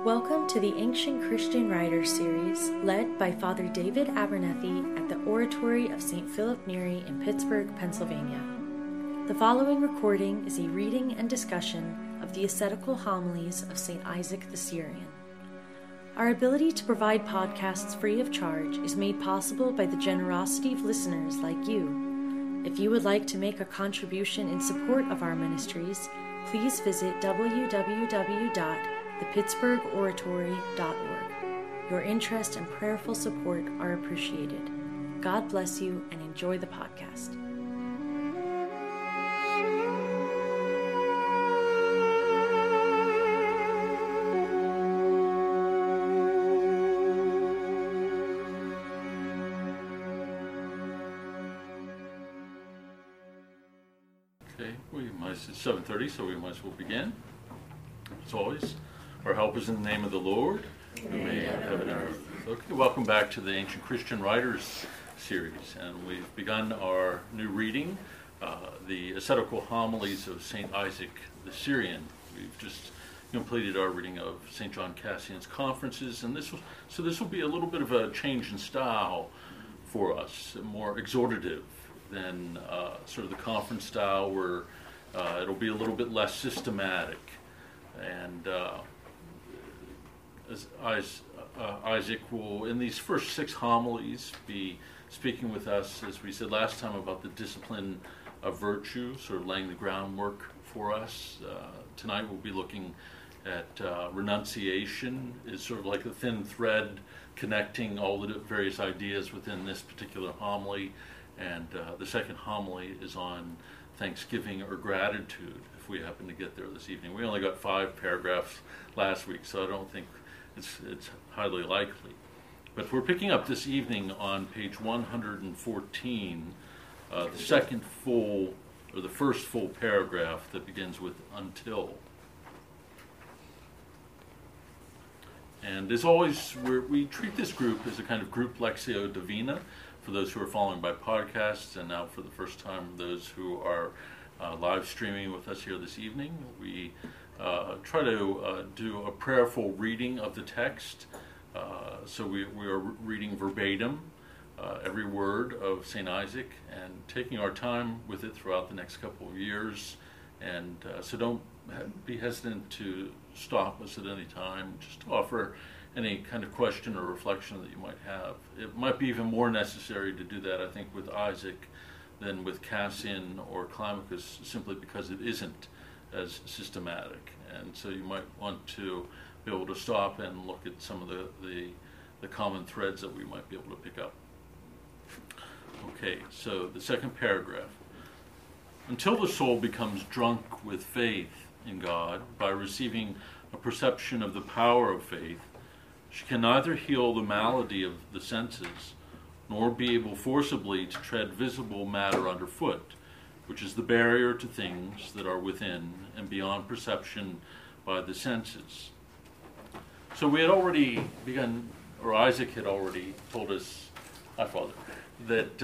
Welcome to the Ancient Christian Writers series, led by Father David Abernethy at the Oratory of St. Philip Neri in Pittsburgh, Pennsylvania. The following recording is a reading and discussion of the ascetical homilies of St. Isaac the Syrian. Our ability to provide podcasts free of charge is made possible by the generosity of listeners like you. If you would like to make a contribution in support of our ministries, please visit www.thepittsburghoratory.org. Your interest and prayerful support are appreciated. God bless you and enjoy the podcast. Okay, it's 7:30, so we might as well begin. As always, our help is in the name of the Lord, who made heaven and earth. Okay, welcome back to the Ancient Christian Writers series, and we've begun our new reading, the ascetical homilies of St. Isaac the Syrian. We've just completed our reading of St. John Cassian's Conferences, and this will be a little bit of a change in style for us, more exhortative than sort of the conference style, where it'll be a little bit less systematic. And as Isaac will, in these first 6 homilies, be speaking with us, as we said last time, about the discipline of virtue, sort of laying the groundwork for us. Tonight we'll be looking at renunciation, is sort of like a thin thread connecting all the various ideas within this particular homily. And the second homily is on thanksgiving or gratitude, if we happen to get there this evening. We only got 5 paragraphs last week, so I don't think it's highly likely. But we're picking up this evening on page 114, the first full paragraph that begins with "until." And as always, we treat this group as a kind of group Lectio Divina, for those who are following by podcasts, and now for the first time, those who are live streaming with us here this evening. We try to do a prayerful reading of the text. So we are reading verbatim every word of St. Isaac and taking our time with it throughout the next couple of years. And so don't be hesitant to stop us at any time, just to offer any kind of question or reflection that you might have. It might be even more necessary to do that, I think, with Isaac than with Cassian or Climacus, simply because it isn't as systematic. And so you might want to be able to stop and look at some of the common threads that we might be able to pick up. Okay, so the second paragraph. Until the soul becomes drunk with faith in God by receiving a perception of the power of faith, she can neither heal the malady of the senses, nor be able forcibly to tread visible matter underfoot, which is the barrier to things that are within and beyond perception by the senses. So we had already begun, or Isaac had already told us, my father, that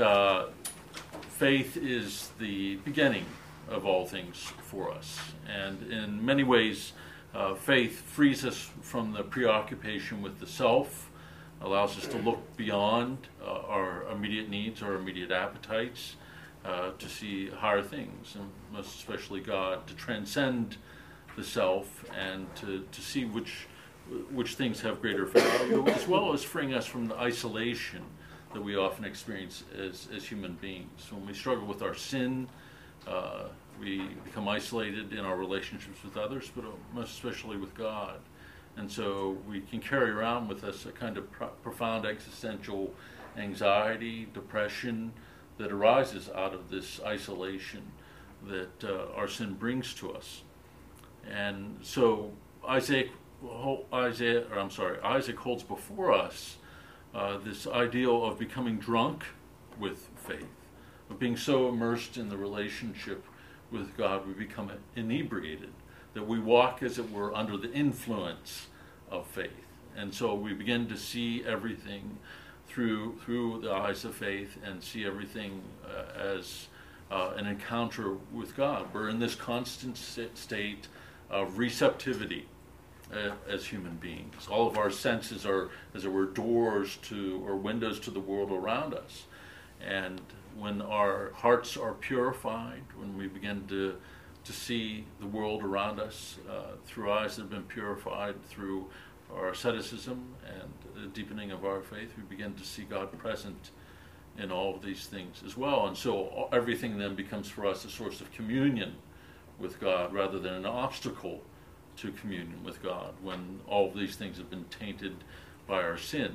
faith is the beginning of all things for us. And in many ways, faith frees us from the preoccupation with the self, allows us to look beyond our immediate needs, our immediate appetites, to see higher things, and most especially God, to transcend the self and to see which things have greater value, as well as freeing us from the isolation that we often experience as human beings. When we struggle with our sin, we become isolated in our relationships with others, but most especially with God. And so we can carry around with us a kind of profound existential anxiety, depression that arises out of this isolation that our sin brings to us. And so Isaac holds before us this ideal of becoming drunk with faith, of being so immersed in the relationship with God we become inebriated, that we walk, as it were, under the influence of faith. And so we begin to see everything through the eyes of faith and see everything as an encounter with God. We're in this constant state of receptivity as human beings. All of our senses are, as it were, doors to or windows to the world around us. And when our hearts are purified, when we begin to see the world around us through eyes that have been purified through our asceticism and the deepening of our faith, we begin to see God present in all of these things as well. And so everything then becomes for us a source of communion with God rather than an obstacle to communion with God when all of these things have been tainted by our sin.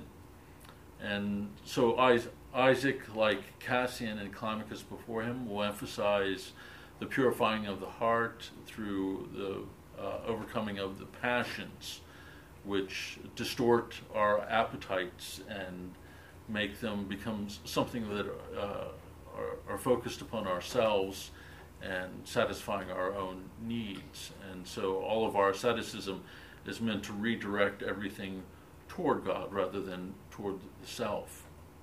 And so Isaac, like Cassian and Climacus before him, will emphasize the purifying of the heart through the overcoming of the passions, which distort our appetites and make them become something that are focused upon ourselves and satisfying our own needs. And so all of our asceticism is meant to redirect everything toward God rather than toward the self.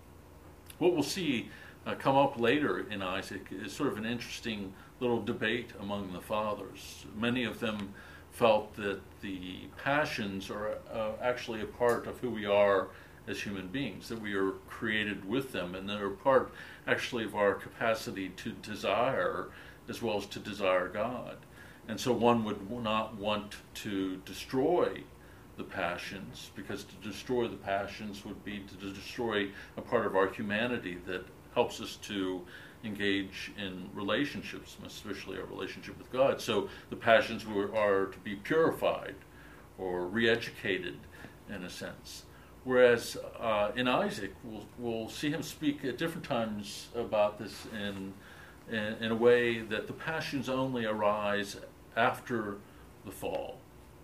What we'll see come up later in Isaac is sort of an interesting little debate among the fathers. Many of them felt that the passions are actually a part of who we are as human beings, that we are created with them, and they're a part actually of our capacity to desire as well as to desire God. And so one would not want to destroy the passions, because to destroy the passions would be to destroy a part of our humanity that helps us to engage in relationships, especially our relationship with God. So the passions are to be purified or re-educated in a sense. Whereas in Isaac, we'll see him speak at different times about this in a way that the passions only arise after the fall,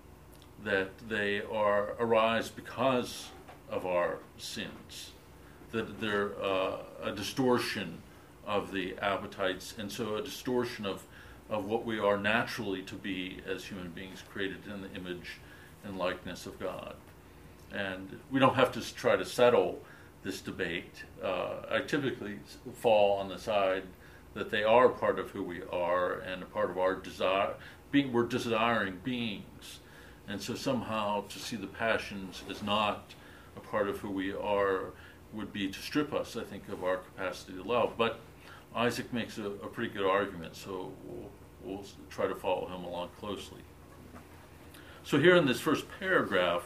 that they arise because of our sins, that they're a distortion of the appetites, and so a distortion of what we are naturally to be as human beings, created in the image and likeness of God. And we don't have to try to settle this debate. I typically fall on the side that they are part of who we are and a part of our desire. We're desiring beings. And so somehow to see the passions as not a part of who we are would be to strip us, I think, of our capacity to love. But Isaac makes a pretty good argument, so we'll try to follow him along closely. So here in this first paragraph,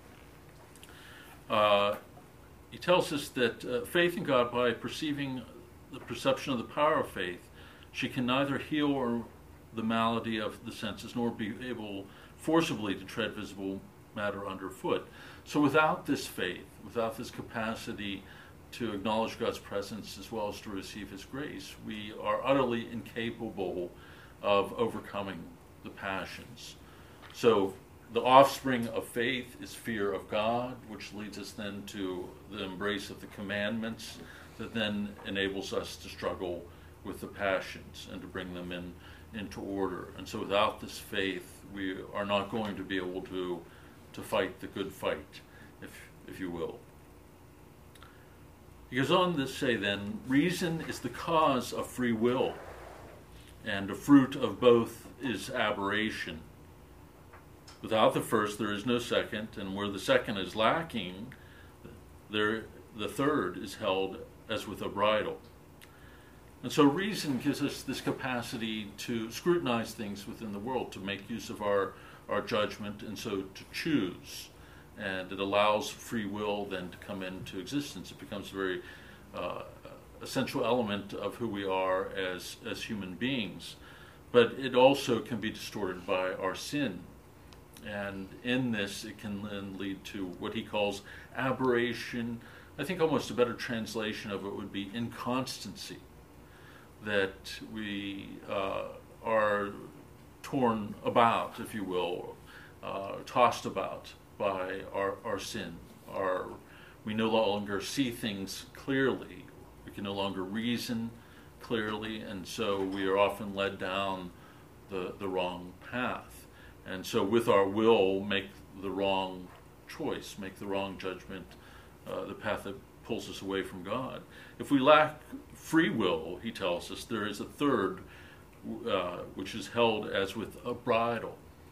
he tells us that faith in God, by perceiving the perception of the power of faith, she can neither heal the malady of the senses, nor be able forcibly to tread visible matter underfoot. So without this faith, without this capacity to acknowledge God's presence as well as to receive His grace, we are utterly incapable of overcoming the passions. So the offspring of faith is fear of God, which leads us then to the embrace of the commandments that then enables us to struggle with the passions and to bring them into order. And so without this faith, we are not going to be able to fight the good fight, if you will. He goes on to say then, reason is the cause of free will, and the fruit of both is aberration. Without the first, there is no second, and where the second is lacking, the third is held as with a bridle. And so reason gives us this capacity to scrutinize things within the world, to make use of our judgment, and so to choose. And it allows free will then to come into existence. It becomes a very essential element of who we are as human beings. But it also can be distorted by our sin. And in this, it can then lead to what he calls aberration. I think almost a better translation of it would be inconstancy. That we are torn about, if you will, tossed about by our sin. We no longer see things clearly. We can no longer reason clearly, and so we are often led down the wrong path. And so with our will, make the wrong choice, make the wrong judgment, the path that pulls us away from God. If we lack free will, he tells us, there is a third, which is held as with a bridle.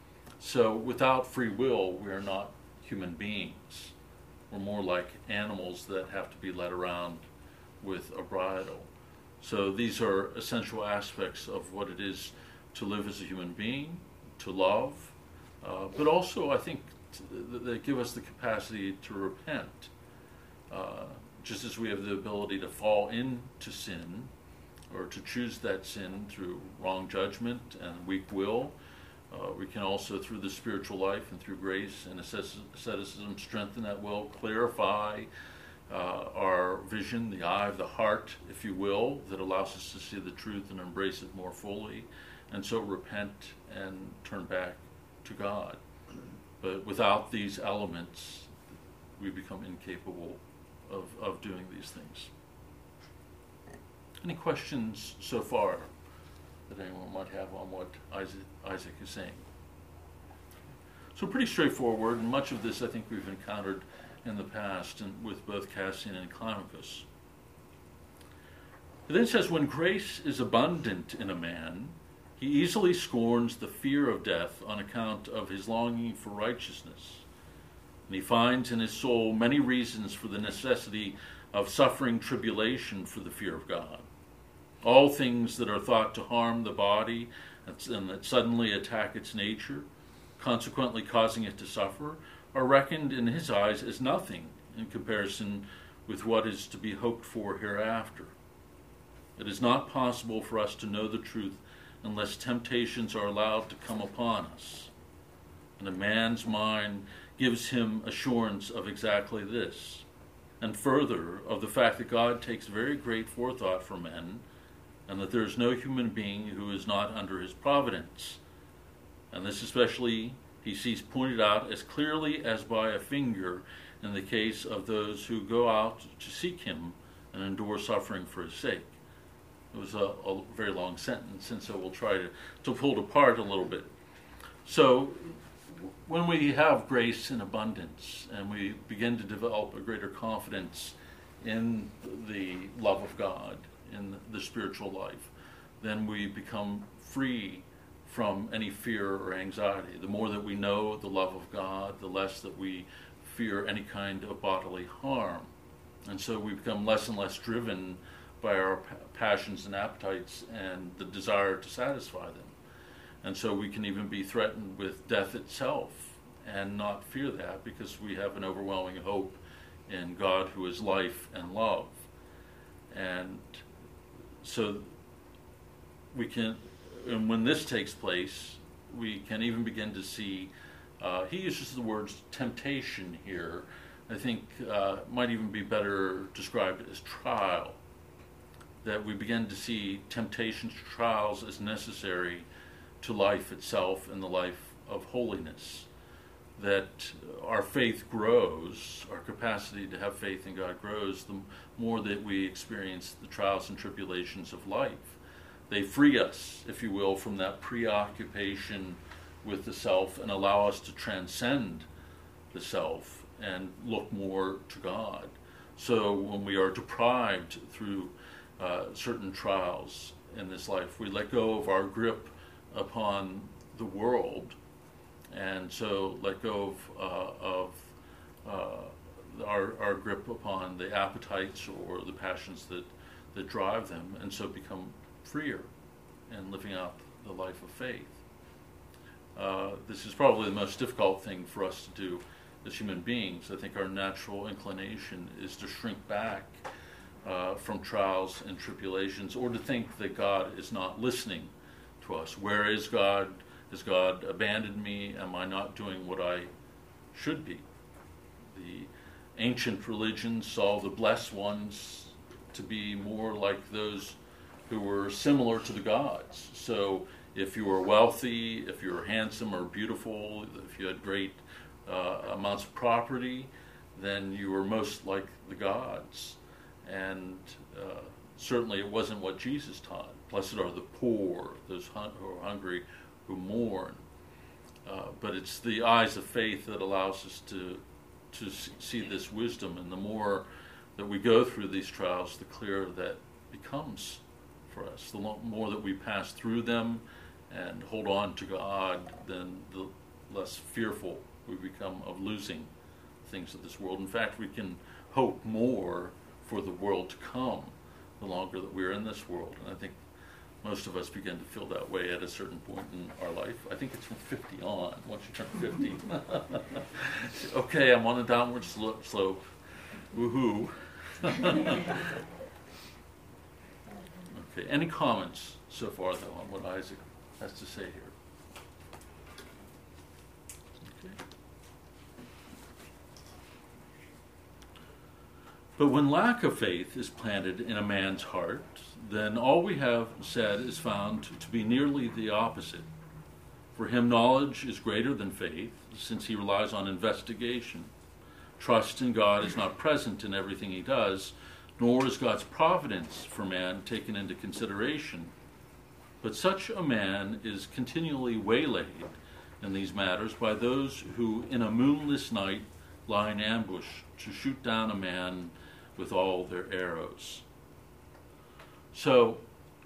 So without free will, we are not human beings. We're more like animals that have to be led around with a bridle. So these are essential aspects of what it is to live as a human being, to love, but also I think they give us the capacity to repent. Just as we have the ability to fall into sin or to choose that sin through wrong judgment and weak will, we can also, through the spiritual life and through grace and asceticism, strengthen that will, clarify our vision, the eye of the heart, if you will, that allows us to see the truth and embrace it more fully, and so repent and turn back to God. But without these elements, we become incapable of doing these things. Any questions so far that anyone might have on what Isaac is saying? So pretty straightforward, and much of this I think we've encountered in the past and with both Cassian and Climacus. It then says, when grace is abundant in a man, he easily scorns the fear of death on account of his longing for righteousness. And he finds in his soul many reasons for the necessity of suffering tribulation for the fear of God. All things that are thought to harm the body and that suddenly attack its nature, consequently causing it to suffer, are reckoned in his eyes as nothing in comparison with what is to be hoped for hereafter. It is not possible for us to know the truth unless temptations are allowed to come upon us. And a man's mind gives him assurance of exactly this, and further, of the fact that God takes very great forethought for men, and that there is no human being who is not under his providence. And this especially he sees pointed out as clearly as by a finger in the case of those who go out to seek him and endure suffering for his sake. It was a very long sentence, and so we'll try to pull it apart a little bit. So when we have grace in abundance and we begin to develop a greater confidence in the love of God, in the spiritual life, then we become free from any fear or anxiety. The more that we know the love of God, the less that we fear any kind of bodily harm. And so we become less and less driven by our passions and appetites and the desire to satisfy them. And so we can even be threatened with death itself and not fear that, because we have an overwhelming hope in God, who is life and love. And so we can, and when this takes place, we can even begin to see, he uses the words temptation here. I think might even be better described as trial. That we begin to see temptations, trials as necessary to life itself and the life of holiness. That our faith grows, our capacity to have faith in God grows, the more that we experience the trials and tribulations of life. They free us, if you will, from that preoccupation with the self and allow us to transcend the self and look more to God. So when we are deprived through certain trials in this life, we let go of our grip upon the world, and so let go of our grip upon the appetites or the passions that drive them, and so become freer and living out the life of faith. This is probably the most difficult thing for us to do as human beings. I think our natural inclination is to shrink back from trials and tribulations, or to think that God is not listening to us. Where is God? Has God abandoned me? Am I not doing what I should be? The ancient religions saw the blessed ones to be more like those who were similar to the gods. So if you were wealthy, if you were handsome or beautiful, if you had great amounts of property, then you were most like the gods. And certainly it wasn't what Jesus taught. Blessed are the poor, those who are hungry, who mourn. But it's the eyes of faith that allows us to see this wisdom. And the more that we go through these trials, the clearer that becomes for us. The more that we pass through them and hold on to God, then the less fearful we become of losing things of this world. In fact, we can hope more for the world to come the longer that we're in this world. And I think most of us begin to feel that way at a certain point in our life. I think it's from 50 on, once you turn 50. Okay, I'm on a downward slope. Woohoo. Okay, any comments so far, though, on what Isaac has to say here? Okay. But when lack of faith is planted in a man's heart, then all we have said is found to be nearly the opposite. For him, knowledge is greater than faith, since he relies on investigation. Trust in God is not present in everything he does, nor is God's providence for man taken into consideration. But such a man is continually waylaid in these matters by those who in a moonless night lie in ambush to shoot down a man with all their arrows. So,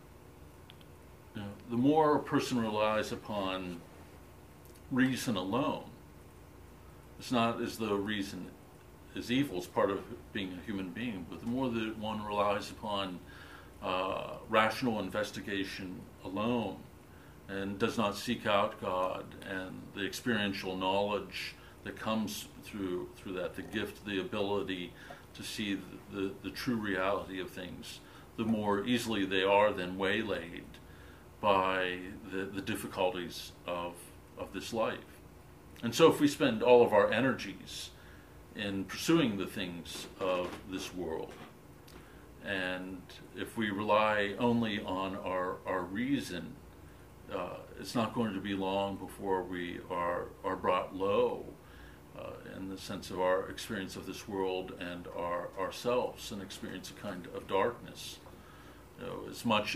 the more a person relies upon reason alone, it's not as though reason is evil, it's part of being a human being, but the more that one relies upon rational investigation alone and does not seek out God and the experiential knowledge that comes through that, the gift, the ability to see the true reality of things, the more easily they are then waylaid by the difficulties of this life. And so if we spend all of our energies in pursuing the things of this world, and if we rely only on our reason, it's not going to be long before we are brought low in the sense of our experience of this world and ourselves, and experience a kind of darkness. As much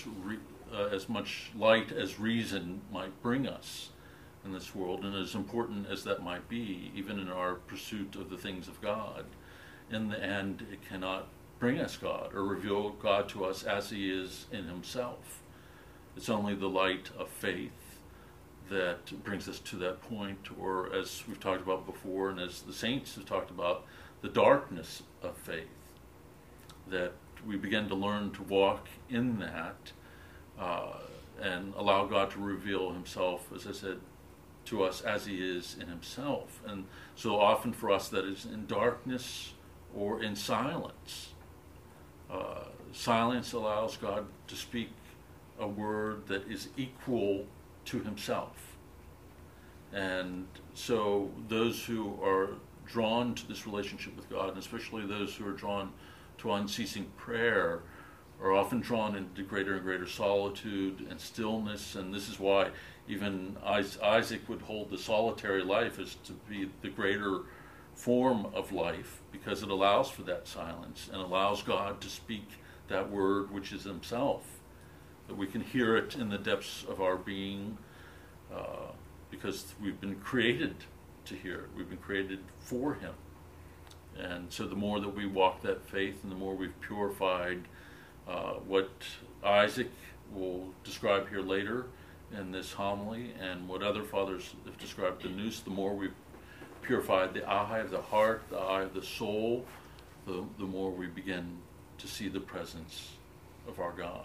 light as reason might bring us in this world, and as important as that might be, even in our pursuit of the things of God, in the end it cannot bring us God or reveal God to us as he is in himself. It's only the light of faith that brings us to that point, or as we've talked about before, and as the saints have talked about, the darkness of faith, that we begin to learn to walk in that and allow God to reveal himself, as I said, to us as he is in himself. And so often for us that is in darkness or in silence. Silence allows God to speak a word that is equal to himself. And so those who are drawn to this relationship with God, and especially those who are drawn to unceasing prayer, are often drawn into greater and greater solitude and stillness. And this is why even Isaac would hold the solitary life as to be the greater form of life, because it allows for that silence and allows God to speak that word which is himself, that we can hear it in the depths of our being, because we've been created to hear it. We've been created for him. And so the more that we walk that faith, and the more we've purified what Isaac will describe here later in this homily, and what other fathers have described the nous, the more we've purified the eye of the heart, the eye of the soul, the more we begin to see the presence of our God.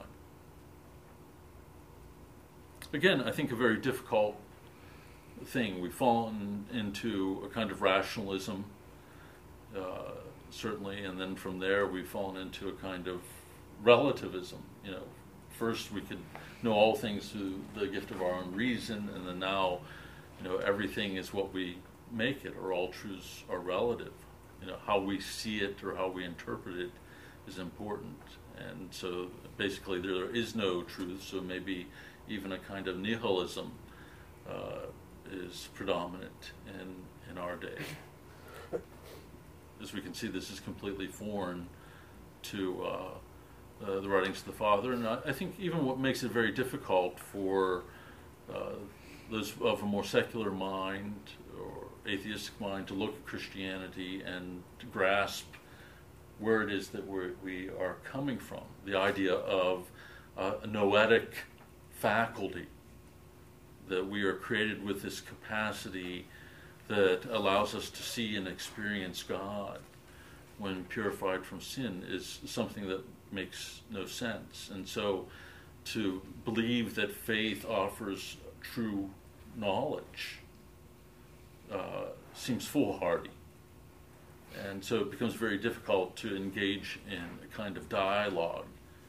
Again, I think a very difficult thing. We've fallen into a kind of rationalism, certainly, and then from there we've fallen into a kind of relativism. First we could know all things through the gift of our own reason, and then now, everything is what we make it, or all truths are relative. How we see it or how we interpret it is important. And so basically there is no truth, so maybe even a kind of nihilism is predominant in our day. As we can see, this is completely foreign to the writings of the Father, and I think even what makes it very difficult for those of a more secular mind or atheistic mind to look at Christianity and to grasp where it is that we are coming from. The idea of a noetic faculty that we are created with this capacity that allows us to see and experience God when purified from sin is something that makes no sense. And so to believe that faith offers true knowledge seems foolhardy. And so it becomes very difficult to engage in a kind of dialogue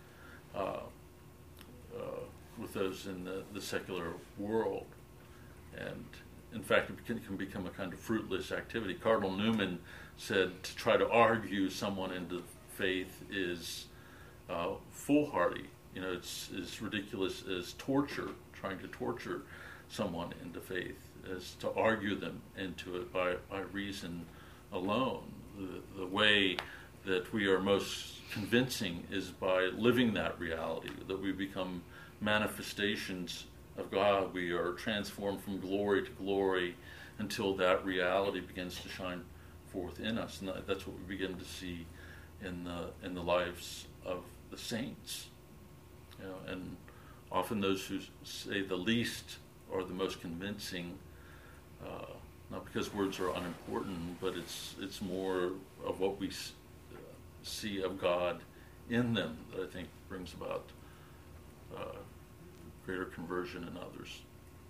with those in the secular world. And in fact, it can become a kind of fruitless activity. Cardinal Newman said to try to argue someone into faith is foolhardy. You know, it's as ridiculous as torture, trying to torture someone into faith, as to argue them into it by reason alone. The way that we are most convincing is by living that reality, that we become manifestations of God. We are transformed from glory to glory until that reality begins to shine forth in us. And that's what we begin to see in the lives of the saints. You know, and often those who say the least are the most convincing, not because words are unimportant, but it's more of what we see of God in them that I think brings about greater conversion in others.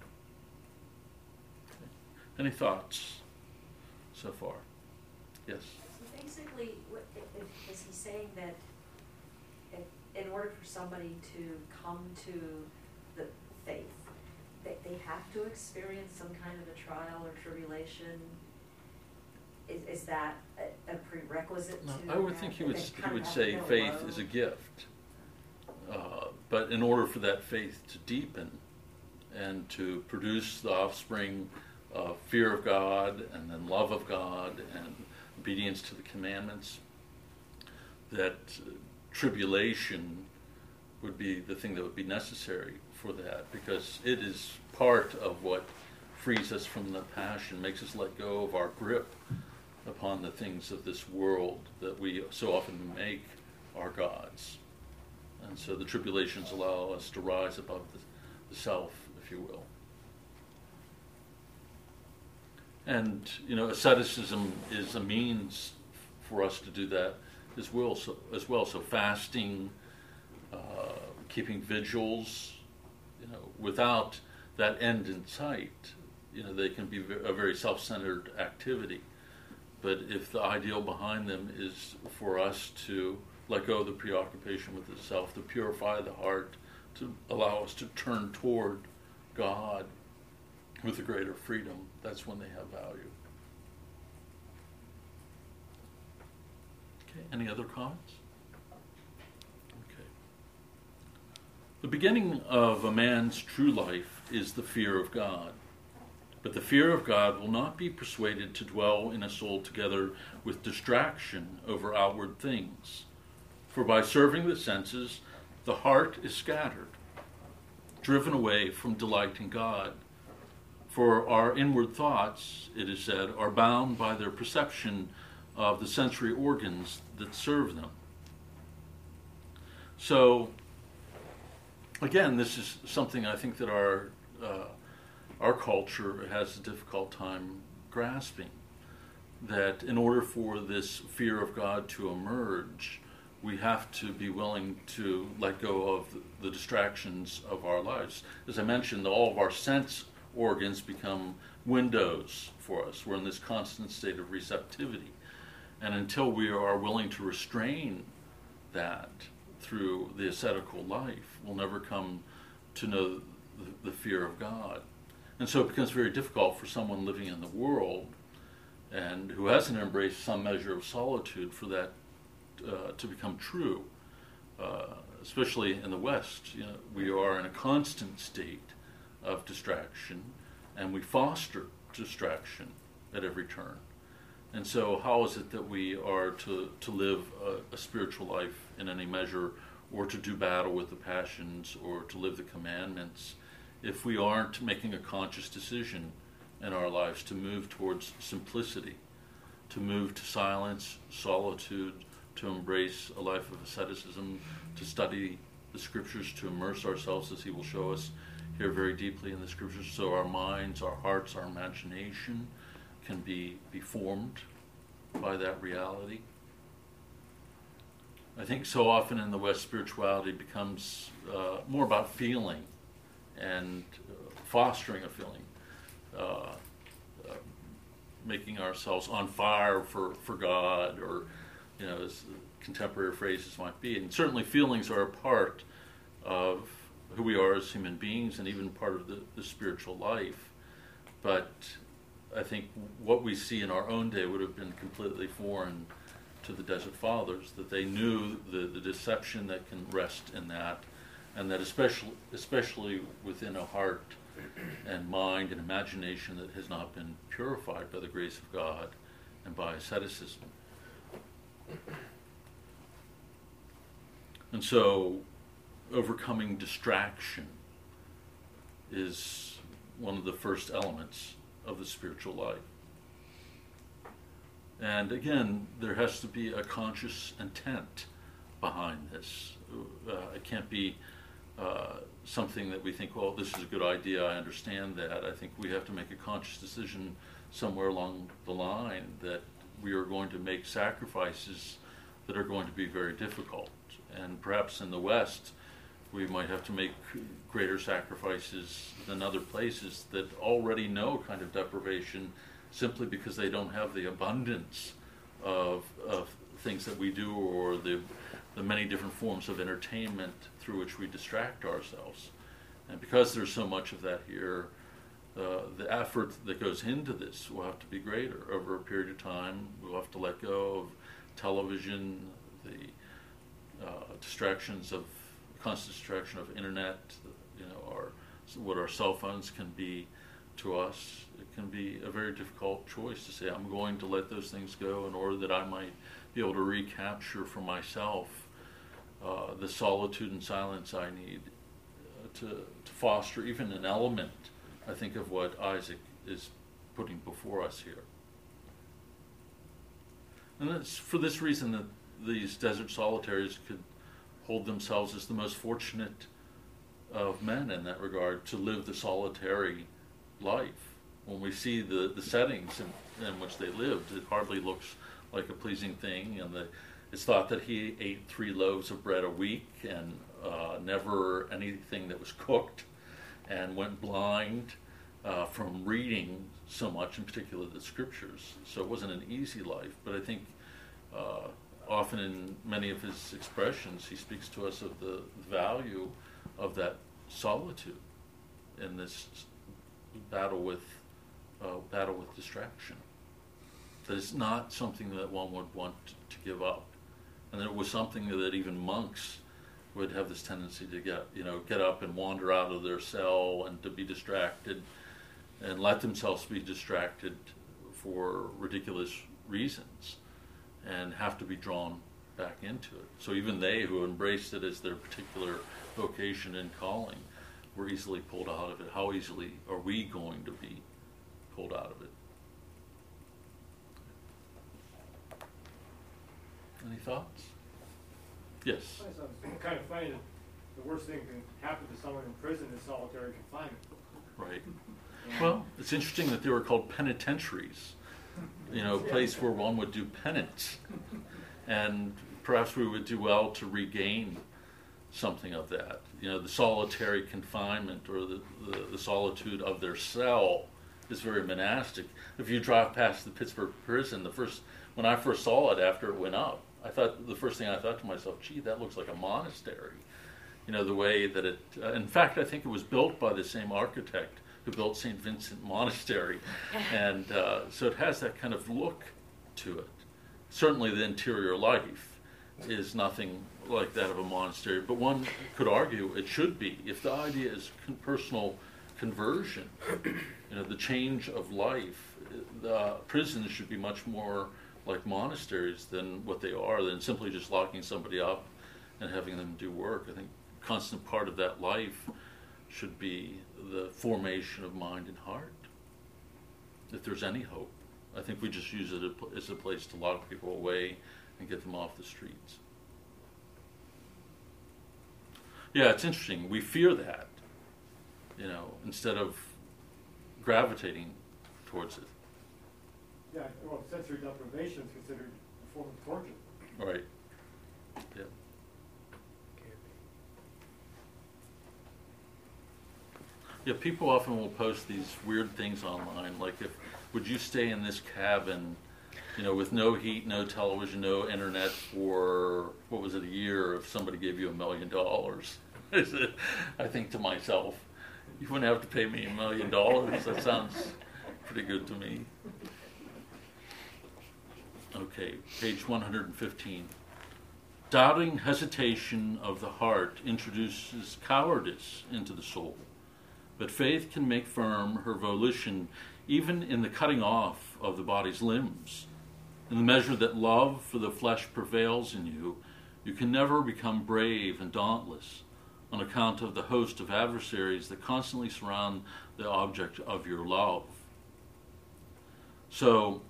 Okay. Any thoughts so far? Yes? So basically, is he saying that in order for somebody to come to the faith, that they have to experience some kind of a trial or tribulation? Is that a prerequisite to? I would think he would say faith is a gift. But in order for that faith to deepen and to produce the offspring of fear of God and then love of God and obedience to the commandments, that tribulation would be the thing that would be necessary for that, because it is part of what frees us from the passion, makes us let go of our grip upon the things of this world that we so often make our gods. And so the tribulations allow us to rise above the self, if you will. And, you know, asceticism is a means for us to do that as well. So fasting, keeping vigils, you know, without that end in sight, you know, they can be a very self-centered activity. But if the ideal behind them is for us to let go of the preoccupation with the self, to purify the heart, to allow us to turn toward God with a greater freedom, that's when they have value. Okay, any other comments? Okay. The beginning of a man's true life is the fear of God. But the fear of God will not be persuaded to dwell in a soul together with distraction over outward things. For by serving the senses, the heart is scattered, driven away from delight in God. For our inward thoughts, it is said, are bound by their perception of the sensory organs that serve them. So, again, this is something I think that our culture has a difficult time grasping, that in order for this fear of God to emerge, we have to be willing to let go of the distractions of our lives. As I mentioned, all of our sense organs become windows for us. We're in this constant state of receptivity. And until we are willing to restrain that through the ascetical life, we'll never come to know the fear of God. And so it becomes very difficult for someone living in the world and who hasn't embraced some measure of solitude for that to become true, especially in the West. You know, we are in a constant state of distraction, and we foster distraction at every turn. And so how is it that we are to live a spiritual life in any measure, or to do battle with the passions, or to live the commandments, if we aren't making a conscious decision in our lives to move towards simplicity, to move to silence, solitude, to embrace a life of asceticism, to study the scriptures, to immerse ourselves, as he will show us here very deeply in the scriptures, so our minds, our hearts, our imagination can be formed by that reality. I think so often in the West, spirituality becomes more about feeling and fostering a feeling, making ourselves on fire for God, or, as contemporary phrases might be. And certainly feelings are a part of who we are as human beings and even part of the spiritual life. But I think what we see in our own day would have been completely foreign to the Desert Fathers, that they knew the deception that can rest in that, and that especially within a heart and mind and imagination that has not been purified by the grace of God and by asceticism. And so overcoming distraction is one of the first elements of the spiritual life. And again, there has to be a conscious intent behind this. It can't be something that we think, well, this is a good idea, I understand that. I think we have to make a conscious decision somewhere along the line that we are going to make sacrifices that are going to be very difficult. And perhaps in the West, we might have to make greater sacrifices than other places that already know kind of deprivation, simply because they don't have the abundance of things that we do, or the many different forms of entertainment through which we distract ourselves. And because there's so much of that here, the effort that goes into this will have to be greater over a period of time. We'll have to let go of television, the constant distraction of internet, what our cell phones can be to us. It can be a very difficult choice to say, I'm going to let those things go in order that I might be able to recapture for myself the solitude and silence I need to foster even an element, I think, of what Isaac is putting before us here. And it's for this reason that these desert solitaries could hold themselves as the most fortunate of men in that regard, to live the solitary life. When we see the settings in which they lived, it hardly looks like a pleasing thing. And it's thought that he ate 3 loaves of bread a week, and never anything that was cooked, and went blind from reading so much, in particular the scriptures. So it wasn't an easy life, but I think often in many of his expressions, he speaks to us of the value of that solitude in this battle with distraction. That it's not something that one would want to give up, and that it was something that even monks would have this tendency to get up and wander out of their cell and to be distracted and let themselves be distracted for ridiculous reasons and have to be drawn back into it. So even they who embraced it as their particular vocation and calling were easily pulled out of it. How easily are we going to be pulled out of it? Any thoughts? Yes. It's kind of funny that the worst thing can happen to someone in prison is solitary confinement. Right. Well, it's interesting that they were called penitentiaries, a place where one would do penance. And perhaps we would do well to regain something of that. The solitary confinement, or the solitude of their cell, is very monastic. If you drive past the Pittsburgh prison, when I first saw it after it went up, the first thing I thought to myself, gee, that looks like a monastery. The way that it, in fact, I think it was built by the same architect who built St. Vincent Monastery. And so it has that kind of look to it. Certainly the interior life is nothing like that of a monastery, but one could argue it should be. If the idea is personal conversion, the change of life, the prisons should be much more like monasteries than what they are, than simply just locking somebody up and having them do work. I think a constant part of that life should be the formation of mind and heart, if there's any hope. I think we just use it as a place to lock people away and get them off the streets. Yeah, it's interesting. We fear that. instead of gravitating towards it. Yeah, well, sensory deprivation is considered a form of torture. Right. Yeah. Yeah, people often will post these weird things online, like would you stay in this cabin, with no heat, no television, no internet for, what was it, a year if somebody gave you $1 million? I think to myself, you wouldn't have to pay me $1 million. That sounds pretty good to me. Okay, page 115. Doubting hesitation of the heart introduces cowardice into the soul. But faith can make firm her volition even in the cutting off of the body's limbs. In the measure that love for the flesh prevails in you, you can never become brave and dauntless on account of the host of adversaries that constantly surround the object of your love. So,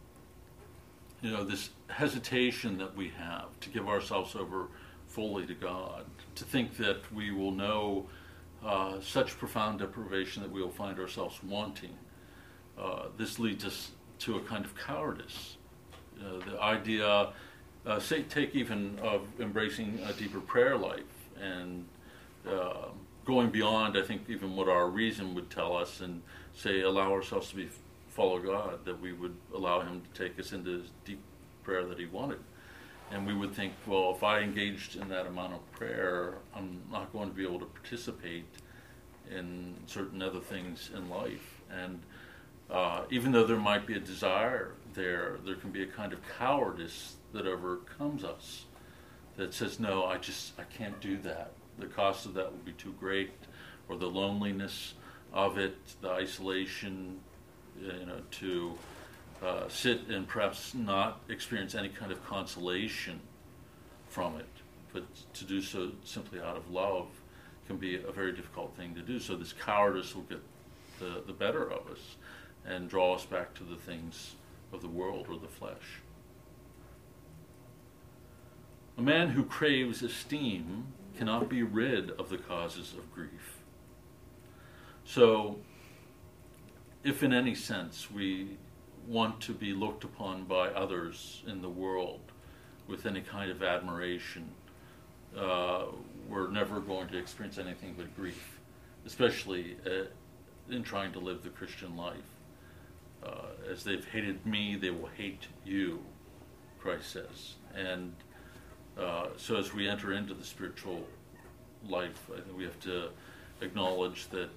this hesitation that we have to give ourselves over fully to God, to think that we will know such profound deprivation that we will find ourselves wanting. This leads us to a kind of cowardice. The idea, take even of embracing a deeper prayer life and going beyond, I think, even what our reason would tell us, and say allow ourselves to follow God, that we would allow Him to take us into His deep prayer that He wanted. And we would think, well, if I engaged in that amount of prayer, I'm not going to be able to participate in certain other things in life. And even though there might be a desire there can be a kind of cowardice that overcomes us, that says, no, I can't do that. The cost of that would be too great, or the loneliness of it, the isolation, to sit and perhaps not experience any kind of consolation from it, but to do so simply out of love can be a very difficult thing to do. So this cowardice will get the better of us and draw us back to the things of the world or the flesh. A man who craves esteem cannot be rid of the causes of grief. So, if in any sense we want to be looked upon by others in the world with any kind of admiration, we're never going to experience anything but grief, especially in trying to live the Christian life. As they've hated me, they will hate you, Christ says. And so as we enter into the spiritual life, I think we have to acknowledge that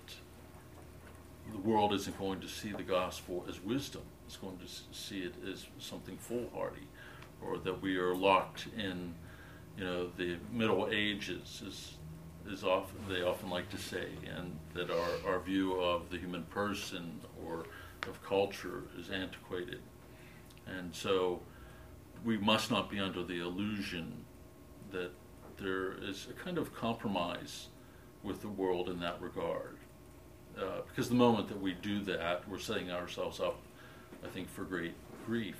the world isn't going to see the gospel as wisdom. It's going to see it as something foolhardy, or that we are locked in, the Middle Ages, is often, they often like to say, and that our view of the human person or of culture is antiquated. And so we must not be under the illusion that there is a kind of compromise with the world in that regard. Because the moment that we do that, we're setting ourselves up, I think, for great grief.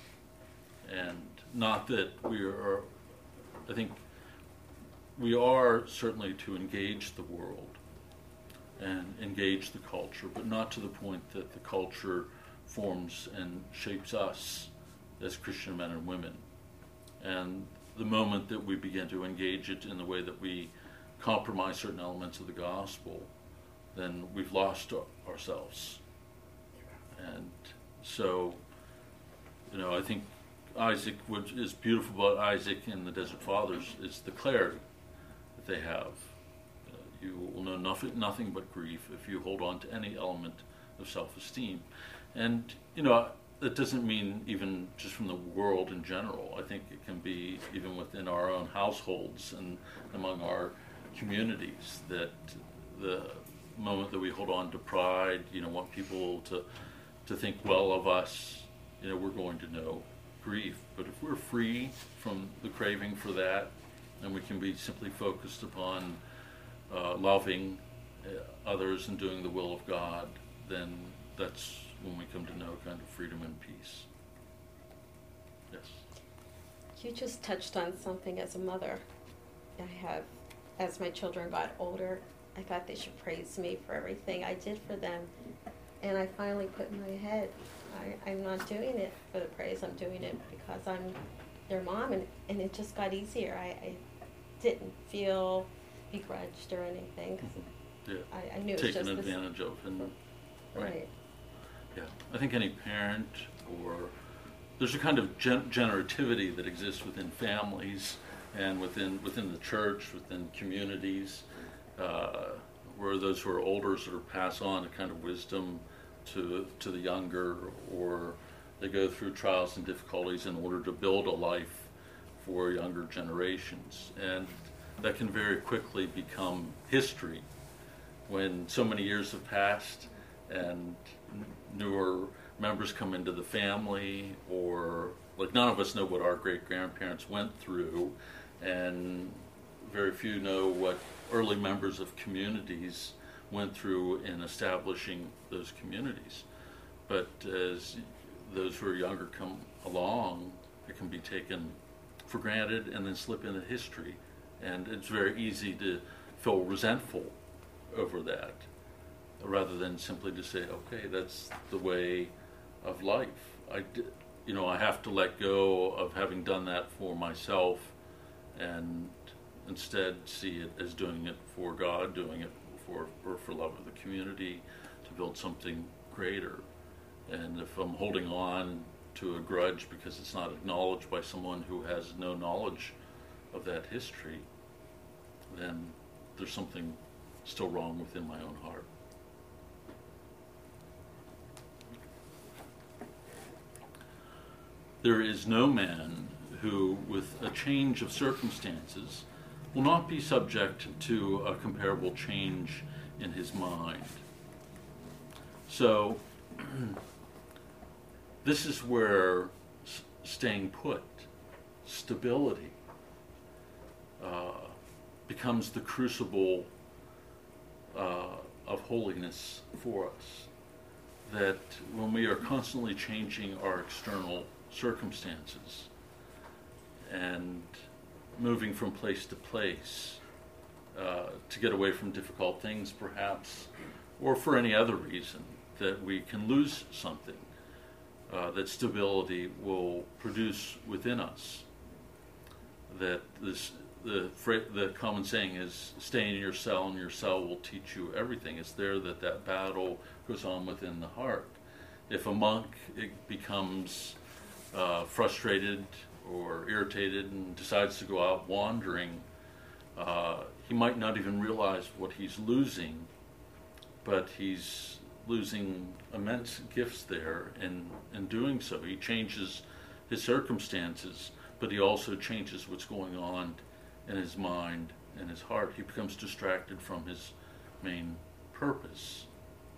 And not that we are, I think we are certainly to engage the world and engage the culture, but not to the point that the culture forms and shapes us as Christian men and women. And the moment that we begin to engage it in the way that we compromise certain elements of the gospel, then we've lost ourselves. And so, I think Isaac, what is beautiful about Isaac and the Desert Fathers is the clarity that they have. You will know nothing but grief if you hold on to any element of self-esteem. And, that doesn't mean even just from the world in general. I think it can be even within our own households and among our communities, that the moment that we hold on to pride, want people to think well of us, we're going to know grief. But if we're free from the craving for that, and we can be simply focused upon loving others and doing the will of God, then that's when we come to know kind of freedom and peace. Yes. You just touched on something as a mother. I have, as my children got older, I thought they should praise me for everything I did for them. And I finally put in my head, I'm not doing it for the praise, I'm doing it because I'm their mom, and it just got easier. I didn't feel begrudged or anything, because I knew it was Taken just advantage of. And, right. Yeah, I think any parent, or there's a kind of generativity that exists within families and within the church, within communities, where those who are older sort of pass on a kind of wisdom to the younger, or they go through trials and difficulties in order to build a life for younger generations. And that can very quickly become history when so many years have passed and newer members come into the family, or like none of us know what our great-grandparents went through, and very few know what early members of communities went through in establishing those communities. But as those who are younger come along, it can be taken for granted and then slip into history, and it's very easy to feel resentful over that, rather than simply to say, okay, that's the way of life. I have to let go of having done that for myself, and instead see it as doing it for God, doing it for love of the community, to build something greater. And if I'm holding on to a grudge because it's not acknowledged by someone who has no knowledge of that history, then there's something still wrong within my own heart. There is no man who, with a change of circumstances, will not be subject to a comparable change in his mind. So, this is where staying put, stability, becomes the crucible of holiness for us. That when we are constantly changing our external circumstances and moving from place to place to get away from difficult things perhaps, or for any other reason, that we can lose something that stability will produce within us. That the common saying is, stay in your cell and your cell will teach you everything. It's there that battle goes on within the heart. If a monk becomes frustrated or irritated and decides to go out wandering, he might not even realize what he's losing, but he's losing immense gifts there, and in doing so he changes his circumstances, but he also changes what's going on in his mind and his heart. He becomes distracted from his main purpose.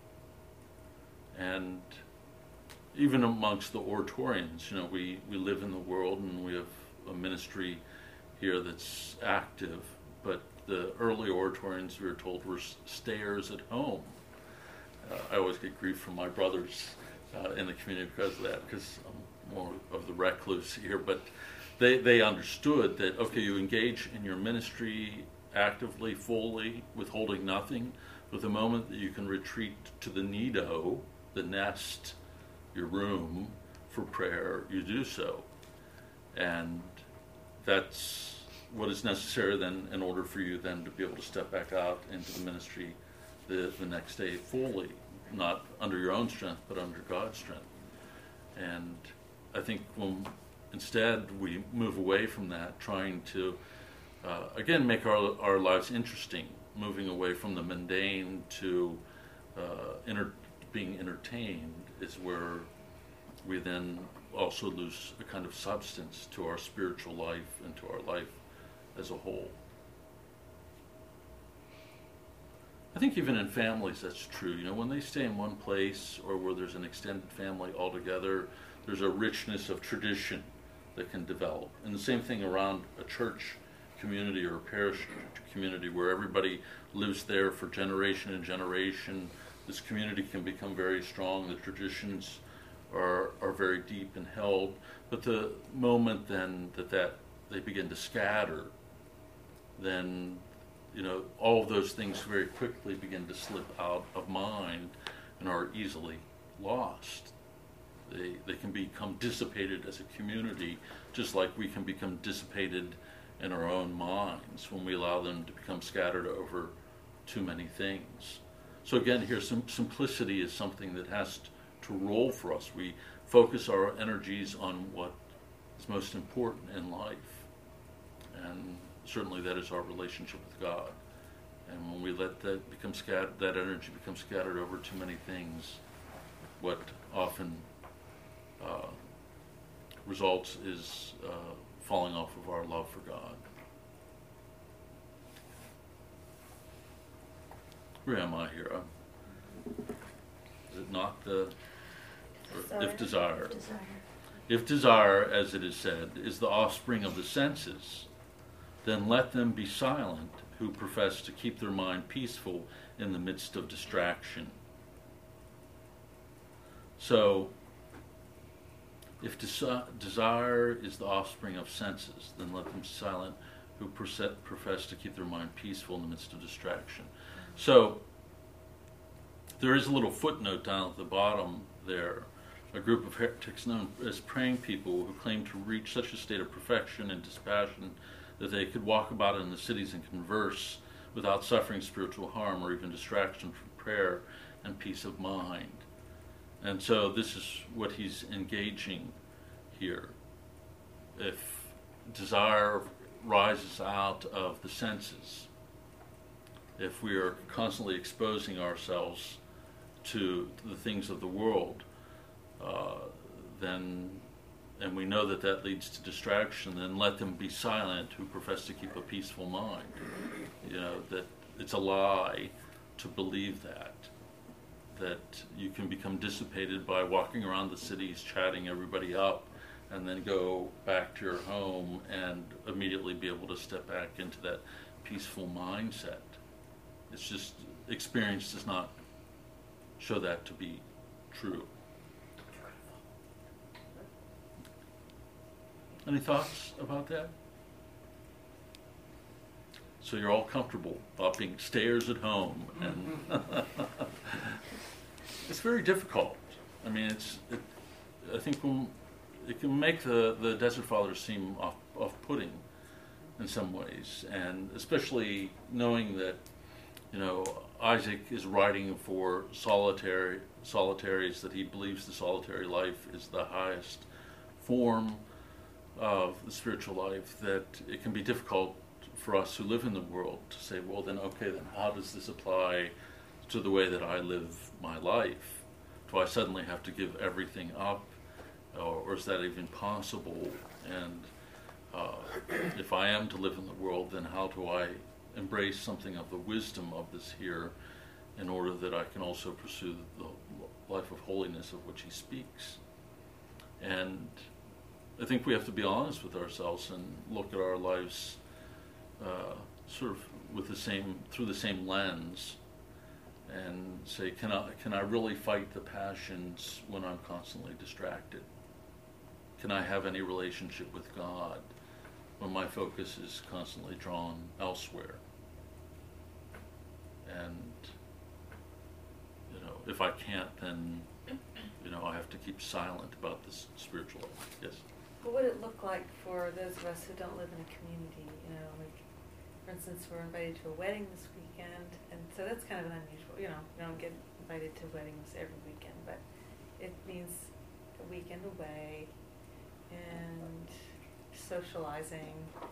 And even amongst the Oratorians, we live in the world and we have a ministry here that's active, but the early Oratorians, we were told, were stayers at home. I always get grief from my brothers in the community because of that, because I'm more of the recluse here, but they understood that, okay, you engage in your ministry actively, fully, withholding nothing, but the moment that you can retreat to the nido, the nest, your room, for prayer, you do so. And that's what is necessary then in order for you then to be able to step back out into the ministry the next day fully, not under your own strength, but under God's strength. And I think when instead we move away from that, trying to, again, make our lives interesting, moving away from the mundane to being entertained, is where we then also lose a kind of substance to our spiritual life and to our life as a whole. I think even in families that's true. When they stay in one place, or where there's an extended family all together, there's a richness of tradition that can develop. And the same thing around a church community or a parish community, where everybody lives there for generation and generation. This community can become very strong. The traditions are very deep and held. But the moment then that they begin to scatter, then all of those things very quickly begin to slip out of mind and are easily lost. They can become dissipated as a community, just like we can become dissipated in our own minds when we allow them to become scattered over too many things. So again, here, simplicity is something that has to roll for us. We focus our energies on what is most important in life. And certainly that is our relationship with God. And when we let that become that energy become scattered over too many things, what often results is falling off of our love for God. Where am I here? Is it not the... If desire. If desire, as it is said, is the offspring of the senses, then let them be silent who profess to keep their mind peaceful in the midst of distraction. So, if desire is the offspring of senses, then let them be silent who profess to keep their mind peaceful in the midst of distraction. So, there is a little footnote down at the bottom there. A group of heretics known as praying people who claim to reach such a state of perfection and dispassion that they could walk about in the cities and converse without suffering spiritual harm or even distraction from prayer and peace of mind. And so this is what he's engaging here. If desire rises out of the senses, if we are constantly exposing ourselves to the things of the world, then, and we know that that leads to distraction, then let them be silent who profess to keep a peaceful mind. That it's a lie to believe that you can become dissipated by walking around the cities chatting everybody up and then go back to your home and immediately be able to step back into that peaceful mindset. It's just, experience does not show that to be true. Any thoughts about that? So you're all comfortable upping stairs at home, and it's very difficult. I mean, I think it can make the Desert Fathers seem off-putting in some ways, and especially knowing that Isaac is writing for solitaries, that he believes the solitary life is the highest form of the spiritual life, that it can be difficult for us who live in the world to say, well then, okay, then how does this apply to the way that I live my life? Do I suddenly have to give everything up, or is that even possible? And if I am to live in the world, then how do I embrace something of the wisdom of this here in order that I can also pursue the life of holiness of which he speaks? And I think we have to be honest with ourselves and look at our lives sort of through the same lens, and say, can I really fight the passions when I'm constantly distracted? Can I have any relationship with God when my focus is constantly drawn elsewhere? And if I can't, then I have to keep silent about this spiritual life. Yes. What would it look like for those of us who don't live in a community? Like, for instance, we're invited to a wedding this weekend, and so that's kind of an unusual, you don't get invited to weddings every weekend, but it means a weekend away and socializing,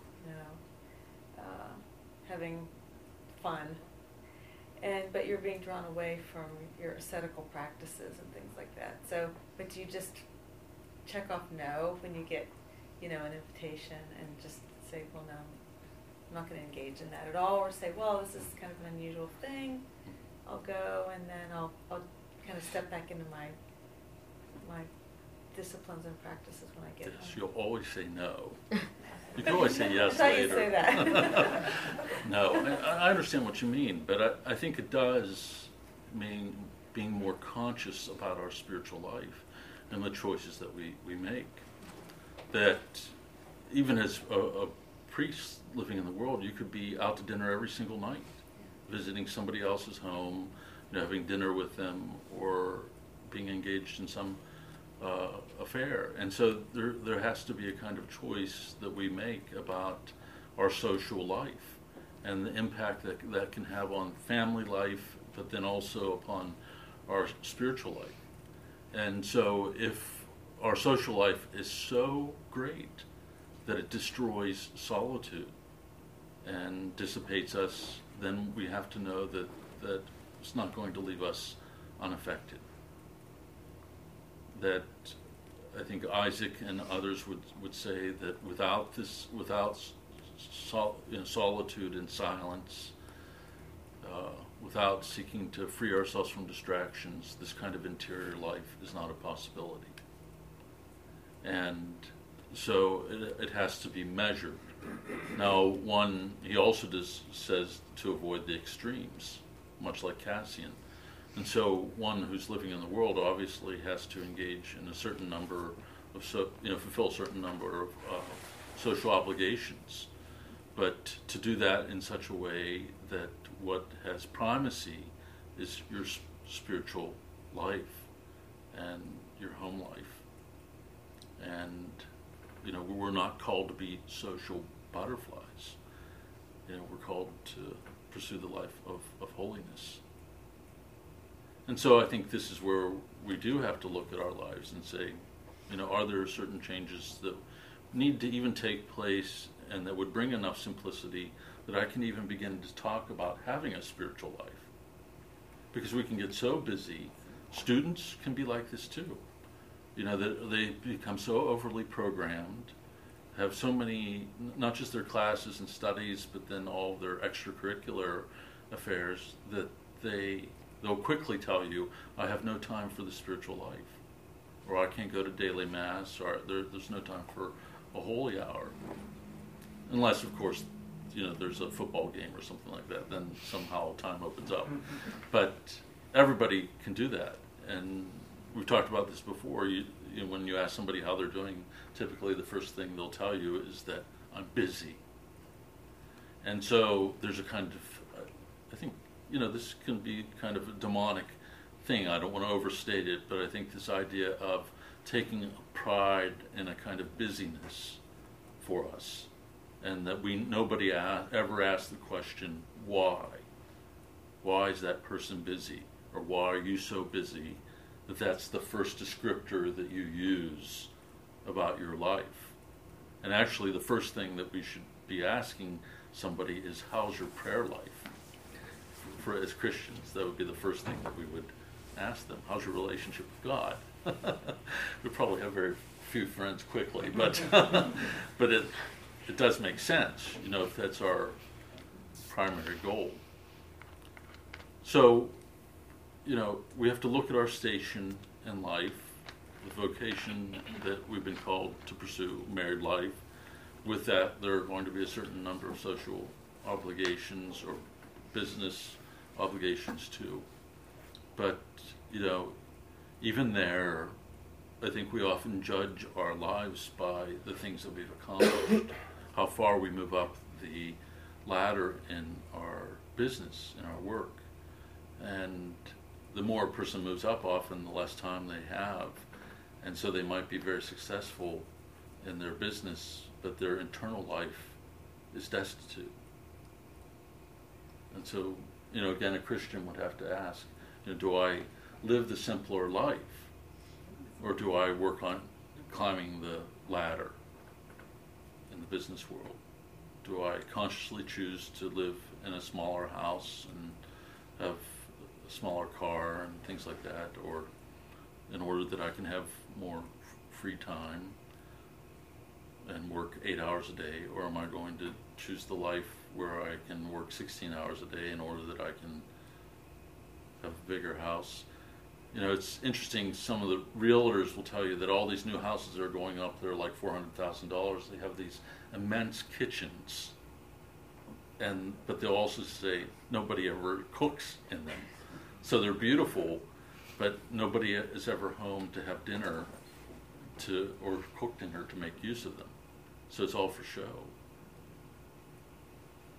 having fun, but you're being drawn away from your ascetical practices and things like that. So, but do you just check off no when you get, an invitation, and just say, well, no, I'm not going to engage in that at all, or say, well, this is kind of an unusual thing, I'll go, and then I'll kind of step back into my disciplines and practices when I get home. You'll always say no. You can always say yes I later. You say that. No, I understand what you mean, but I think it does mean being more conscious about our spiritual life and the choices that we make. That even as a priest living in the world, you could be out to dinner every single night, visiting somebody else's home, having dinner with them, or being engaged in some affair. And so there has to be a kind of choice that we make about our social life and the impact that can have on family life, but then also upon our spiritual life. And so if our social life is so great that it destroys solitude and dissipates us, then we have to know that it's not going to leave us unaffected. That I think Isaac and others would say that without solitude and silence, without seeking to free ourselves from distractions, this kind of interior life is not a possibility. And so it has to be measured. Now, he also says to avoid the extremes, much like Cassian. And so one who's living in the world obviously has to engage in a certain number of, fulfill a certain number of social obligations. But to do that in such a way that what has primacy is your spiritual life and your home life. And, we're not called to be social butterflies. We're called to pursue the life of holiness. And so I think this is where we do have to look at our lives and say, are there certain changes that need to even take place and that would bring enough simplicity that I can even begin to talk about having a spiritual life? Because we can get so busy. Students can be like this too. That they become so overly programmed, have so many, not just their classes and studies, but then all their extracurricular affairs, that they'll quickly tell you, I have no time for the spiritual life, or I can't go to daily mass, or there's no time for a holy hour. Unless, of course, there's a football game or something like that, then somehow time opens up. But everybody can do that. And we've talked about this before. When you ask somebody how they're doing, typically the first thing they'll tell you is that I'm busy. And so there's a kind of, I think, this can be kind of a demonic thing. I don't want to overstate it, but I think this idea of taking pride in a kind of busyness for us, and that nobody ever asks the question, why? Why is that person busy? Or why are you so busy? That's the first descriptor that you use about your life. And actually the first thing that we should be asking somebody is, how's your prayer life? As Christians, that would be the first thing that we would ask them. How's your relationship with God? We probably have very few friends quickly, but but it does make sense, if that's our primary goal. So, we have to look at our station in life, the vocation that we've been called to pursue, married life. With that, there are going to be a certain number of social obligations or business obligations too. But, even there, I think we often judge our lives by the things that we've accomplished, how far we move up the ladder in our business, in our work. And the more a person moves up, often the less time they have. And so they might be very successful in their business, but their internal life is destitute. And so, again, a Christian would have to ask, do I live the simpler life? Or do I work on climbing the ladder in the business world? Do I consciously choose to live in a smaller house and have a smaller car and things like that, or in order that I can have more free time and work 8 hours a day? Or am I going to choose the life where I can work 16 hours a day in order that I can have a bigger house? It's interesting, some of the realtors will tell you that all these new houses that are going up, they're like $400,000. They have these immense kitchens, but they'll also say nobody ever cooks in them. So they're beautiful, but nobody is ever home to have dinner or cook dinner to make use of them. So it's all for show.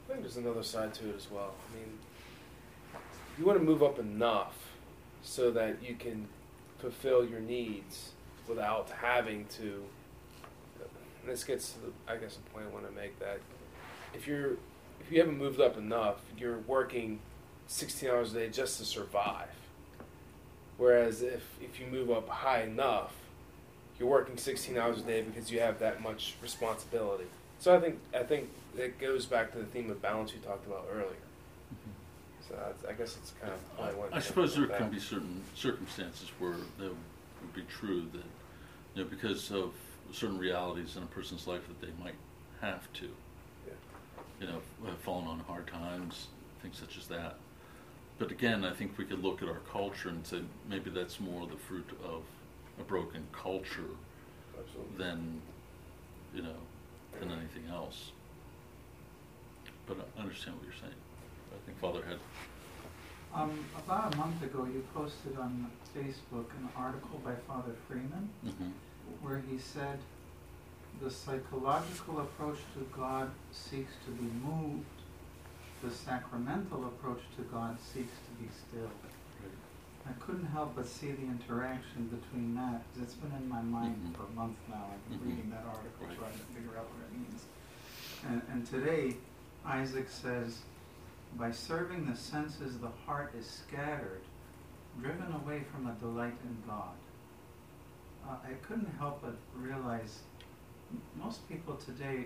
I think there's another side to it as well. I mean, you want to move up enough so that you can fulfill your needs without having to. And this gets to the, I guess, the point I want to make, that if you haven't moved up enough, you're working 16 hours a day just to survive. Whereas if you move up high enough, you're working 16 hours a day because you have that much responsibility. So I think it goes back to the theme of balance you talked about earlier. So I guess it's kind of probably what I suppose there can be certain circumstances where that would be true, that, you know, because of certain realities in a person's life, that they might have to, you know, have fallen on hard times, things such as that. But again, I think we could look at our culture and say maybe that's more the fruit of a broken culture than, you know, than anything else. But I understand what you're saying. I think Father had. About a month ago, you posted on Facebook an article by Father Freeman, where he said the psychological approach to God seeks to be moved. The sacramental approach to God seeks to be still. I couldn't help but see the interaction between that, because it's been in my mind for a month now. I've been reading that article, trying to figure out what it means. And today, Isaac says, by serving the senses, the heart is scattered, driven away from a delight in God. I couldn't help but realize most people today,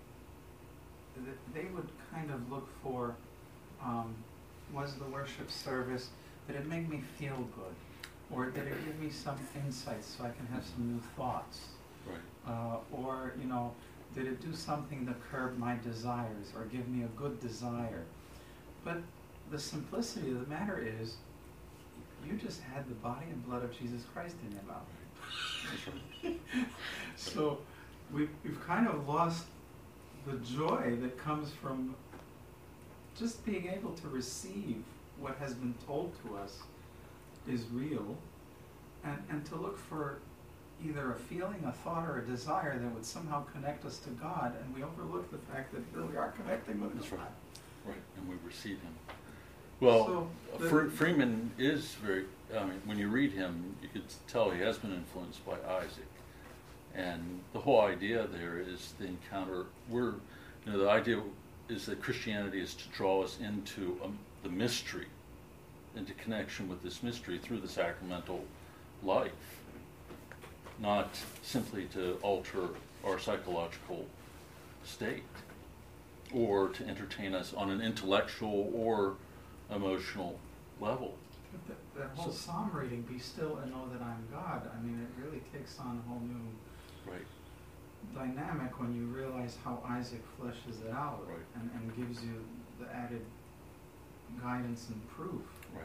they would kind of look for, was the worship service, did it make me feel good? Or did it give me some insights so I can have some new thoughts? Right. Or, you know, did it do something to curb my desires or give me a good desire? But the simplicity of the matter is, you just had the body and blood of Jesus Christ in your mouth. So we've kind of lost the joy that comes from just being able to receive what has been told to us is real, and to look for either a feeling, a thought, or a desire that would somehow connect us to God, and we overlook the fact that here we are connecting with God. Right. Right, and we receive him. Well, so Freeman is very, I mean, when you read him, you could tell he has been influenced by Isaac. And the whole idea there is the encounter, the idea is that Christianity is to draw us into the mystery, into connection with this mystery through the sacramental life, not simply to alter our psychological state, or to entertain us on an intellectual or emotional level. But that whole psalm reading, be still and know that I'm God, I mean, it really takes on a whole new dynamic when you realize how Isaac fleshes it out and gives you the added guidance and proof. Right.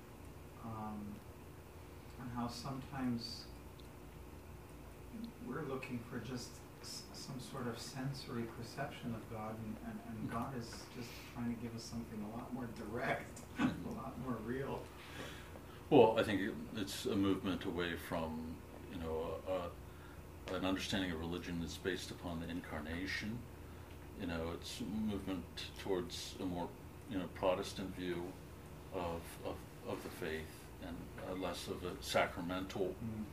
And how sometimes we're looking for just some sort of sensory perception of God, and God is just trying to give us something a lot more direct, a lot more real. Well, I think it's a movement away from, you know, an understanding of religion that's based upon the incarnation. You know, it's a movement towards a more, you know, Protestant view of the faith, and less of a sacramental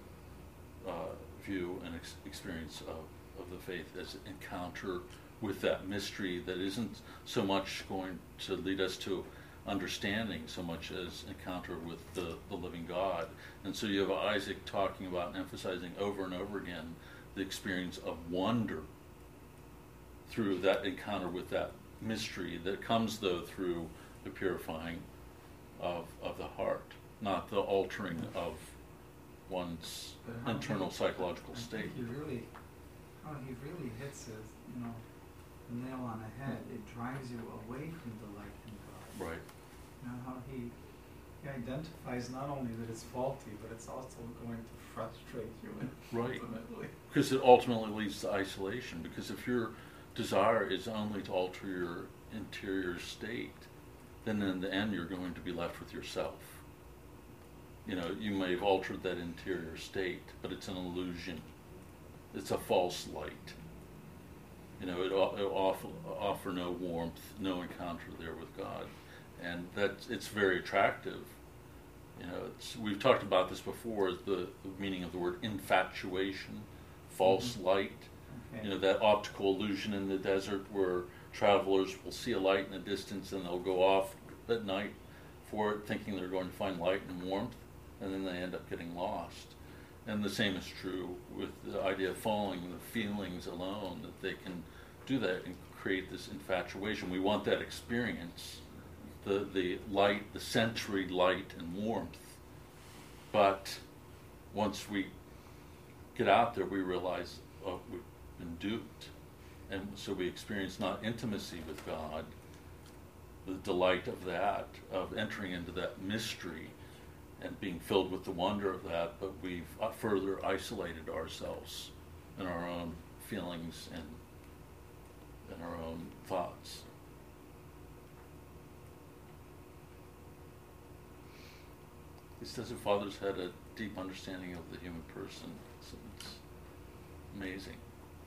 view and experience of the faith as an encounter with that mystery that isn't so much going to lead us to understanding so much as encounter with the living God. And so you have Isaac talking about and emphasizing over and over again the experience of wonder through that encounter with that mystery that comes, though, through the purifying of the heart, not the altering of one's internal psychological state. How he really hits it, you know, the nail on the head. It drives you away from delight in God. Right. You know, how he identifies not only that it's faulty, but it's also going to frustrate you ultimately. Because it ultimately leads to isolation. Because if your desire is only to alter your interior state, then in the end you're going to be left with yourself. You know, you may have altered that interior state, but it's an illusion. It's a false light. It'll offer no warmth, no encounter there with God, and it's very attractive. We've talked about this before, the meaning of the word infatuation, false light. Okay. That optical illusion in the desert where travelers will see a light in the distance and they'll go off at night for it, thinking they're going to find light and warmth, and then they end up getting lost. And the same is true with the idea of following the feelings alone, that they can do that and create this infatuation. We want that experience, the light, the sensory light and warmth. But once we get out there, we realize, oh, we've been duped. And so we experience not intimacy with God, the delight of that, of entering into that mystery and being filled with the wonder of that, but we've further isolated ourselves in our own feelings and in our own thoughts. These Desert Fathers had a deep understanding of the human person. So it's amazing.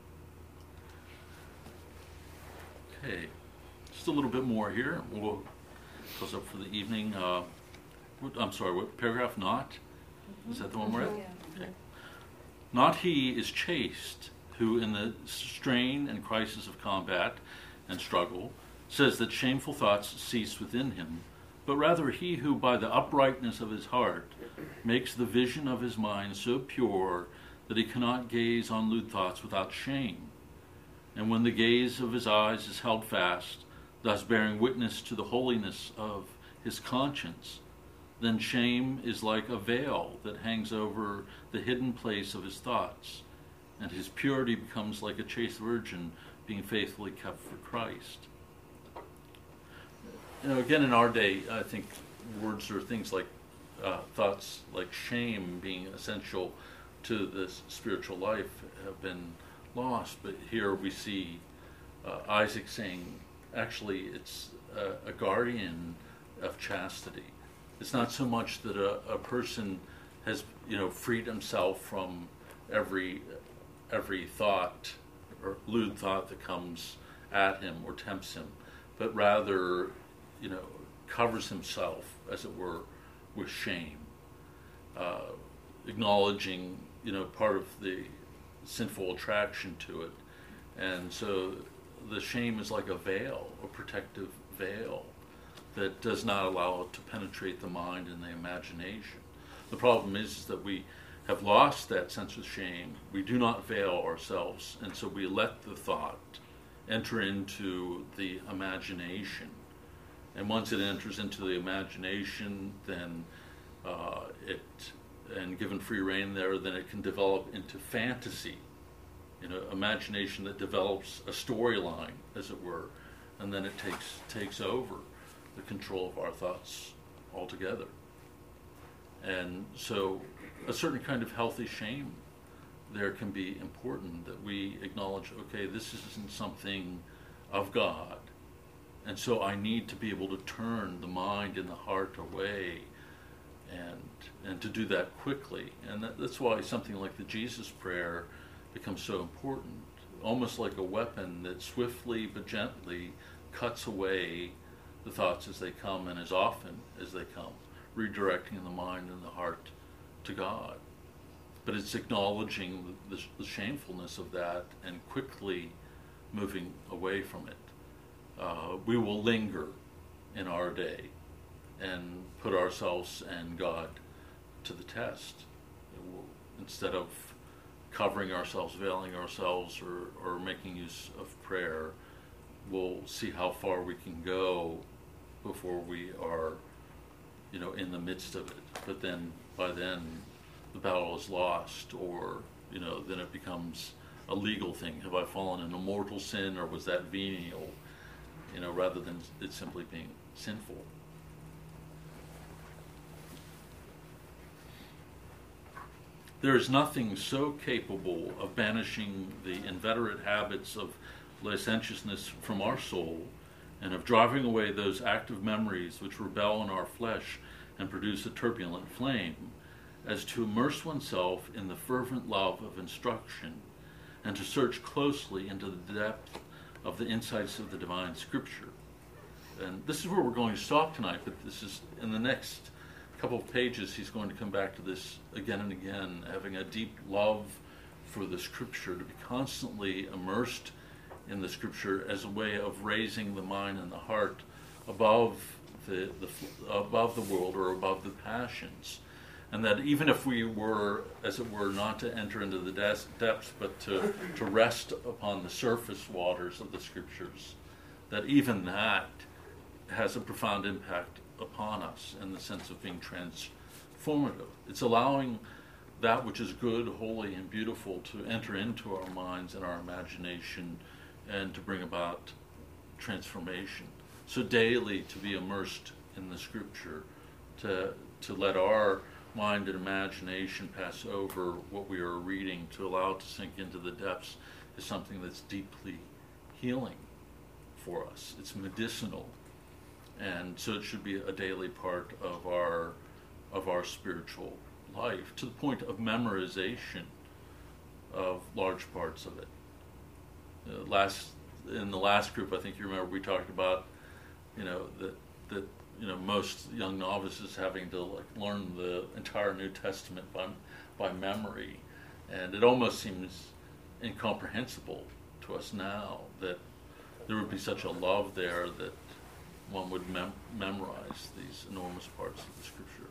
Okay, just a little bit more here. We'll close up for the evening. I'm sorry, what paragraph? Not? Is that the one we're at? Yeah. Okay. Not he is chaste, who in the strain and crisis of combat and struggle says that shameful thoughts cease within him, but rather he who by the uprightness of his heart makes the vision of his mind so pure that he cannot gaze on lewd thoughts without shame. And when the gaze of his eyes is held fast, thus bearing witness to the holiness of his conscience, then shame is like a veil that hangs over the hidden place of his thoughts, and his purity becomes like a chaste virgin being faithfully kept for Christ. Again, in our day, I think words or things like thoughts like shame being essential to this spiritual life have been lost. But here we see Isaac saying, actually, it's a guardian of chastity. It's not so much that a person has, freed himself from every thought or lewd thought that comes at him or tempts him, but rather, covers himself, as it were, with shame, acknowledging, part of the sinful attraction to it. And so the shame is like a veil, a protective veil that does not allow it to penetrate the mind and the imagination. The problem is that we have lost that sense of shame. We do not veil ourselves, and so we let the thought enter into the imagination. And once it enters into the imagination, then and given free rein there, then it can develop into fantasy, imagination that develops a storyline, as it were, and then it takes over the control of our thoughts altogether. And so a certain kind of healthy shame there can be important, that we acknowledge, okay, this isn't something of God, and so I need to be able to turn the mind and the heart away, and to do that quickly. And that's why something like the Jesus Prayer becomes so important, almost like a weapon that swiftly but gently cuts away the thoughts as they come and as often as they come, redirecting the mind and the heart to God. But it's acknowledging the shamefulness of that and quickly moving away from it. We will linger in our day and put ourselves and God to the test. Instead of covering ourselves, veiling ourselves, or making use of prayer, we'll see how far we can go before we are, in the midst of it. But then, by then, the battle is lost, or, then it becomes a legal thing. Have I fallen in a mortal sin, or was that venial? Rather than it simply being sinful. There is nothing so capable of banishing the inveterate habits of licentiousness from our soul, and of driving away those active memories which rebel in our flesh and produce a turbulent flame, as to immerse oneself in the fervent love of instruction, and to search closely into the depth of the insights of the divine scripture. And this is where we're going to stop tonight, but this is in the next couple of pages. He's going to come back to this again and again, having a deep love for the scripture, to be constantly immersed in the scripture as a way of raising the mind and the heart above above the world or above the passions. And that even if we were, as it were, not to enter into the depths, but to rest upon the surface waters of the scriptures, that even that has a profound impact upon us in the sense of being transformative. It's allowing that which is good, holy, and beautiful to enter into our minds and our imagination and to bring about transformation. So daily to be immersed in the scripture, to let our mind and imagination pass over what we are reading, to allow it to sink into the depths, is something that's deeply healing for us. It's medicinal. And so it should be a daily part of our spiritual life, to the point of memorization of large parts of it. In the last group, I think you remember, we talked about, that most young novices having to learn the entire New Testament by memory, and it almost seems incomprehensible to us now that there would be such a love there that one would memorize these enormous parts of the scripture.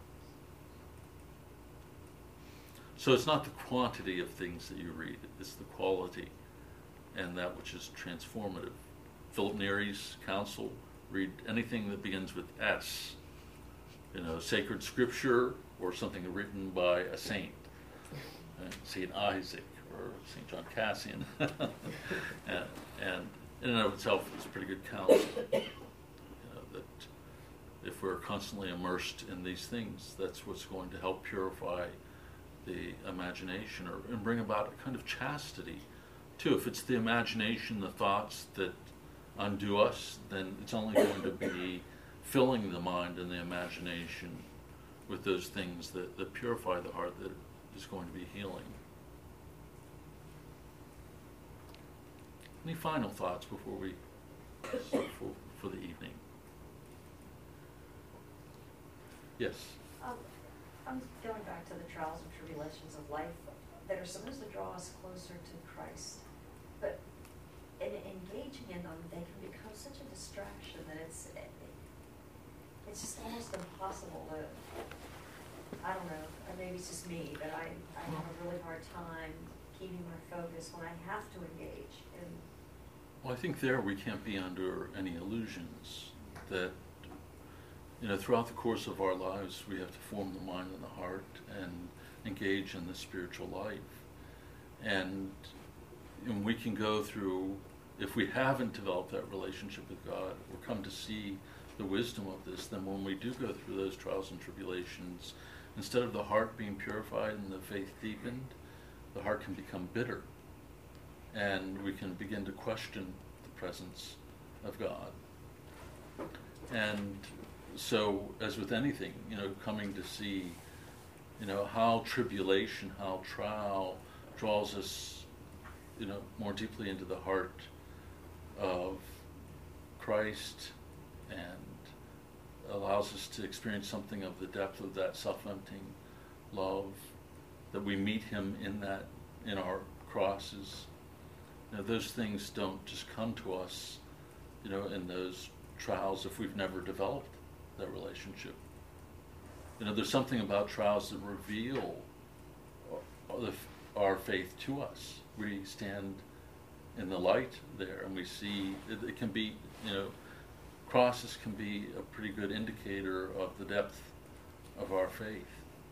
So it's not the quantity of things that you read, it's the quality and that which is transformative. Philip Neri's counsel: read anything that begins with S, sacred scripture or something written by a saint, St. Isaac or St. John Cassian. and in and of itself, it's pretty good counsel. That if we're constantly immersed in these things, that's what's going to help purify the imagination and bring about a kind of chastity too. If it's the imagination, the thoughts that undo us, then it's only going to be filling the mind and the imagination with those things that purify the heart, that is going to be healing. Any final thoughts before we start for the evening? Yes? I'm going back to the trials and tribulations of life that are supposed to draw us closer to Christ. But in engaging in them, they can become such a distraction that it's just almost impossible to, I don't know, maybe it's just me, but I have a really hard time keeping my focus when I have to engage. Well, I think there we can't be under any illusions that, throughout the course of our lives, we have to form the mind and the heart and engage in the spiritual life. And we can go through, if we haven't developed that relationship with God or come to see the wisdom of this, then when we do go through those trials and tribulations, instead of the heart being purified and the faith deepened, the heart can become bitter. And we can begin to question the presence of God. And so, as with anything, coming to see, how tribulation, how trial draws us, more deeply into the heart of Christ and allows us to experience something of the depth of that self-emptying love, that we meet him in our crosses. Those things don't just come to us, in those trials if we've never developed that relationship. There's something about trials that reveal our faith to us. We stand in the light there and we see, it can be, crosses can be a pretty good indicator of the depth of our faith.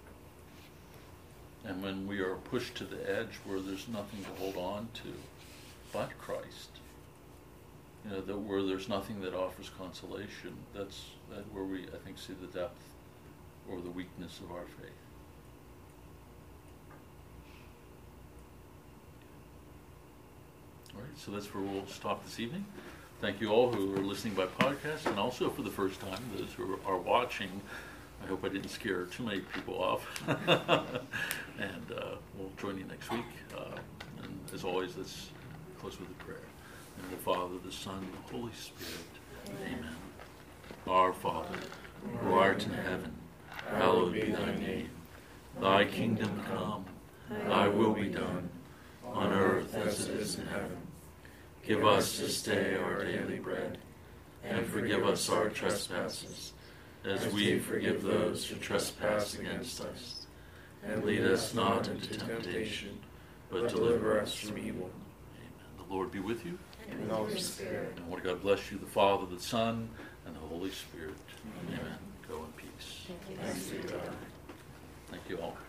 And when we are pushed to the edge where there's nothing to hold on to but Christ, where there's nothing that offers consolation, that's where we, I think, see the depth or the weakness of our faith. All right, so that's where we'll stop this evening. Thank you all who are listening by podcast, and also for the first time, those who are watching. I hope I didn't scare too many people off. And we'll join you next week. And as As always, let's close with a prayer. In the Father, the Son, and the Holy Spirit. Amen. Our Father, who art in heaven, hallowed be thy name. Thy kingdom come, thy will be done, on earth as it is in heaven. Give us this day our daily bread, and forgive us our trespasses, as we forgive those who trespass against us. And lead us not into temptation, but deliver us from evil. Amen. The Lord be with you. And the Holy Spirit. And Lord God bless you, the Father, the Son, and the Holy Spirit. Amen. Go in peace. Thank you. Thanks be to God. Thank you all.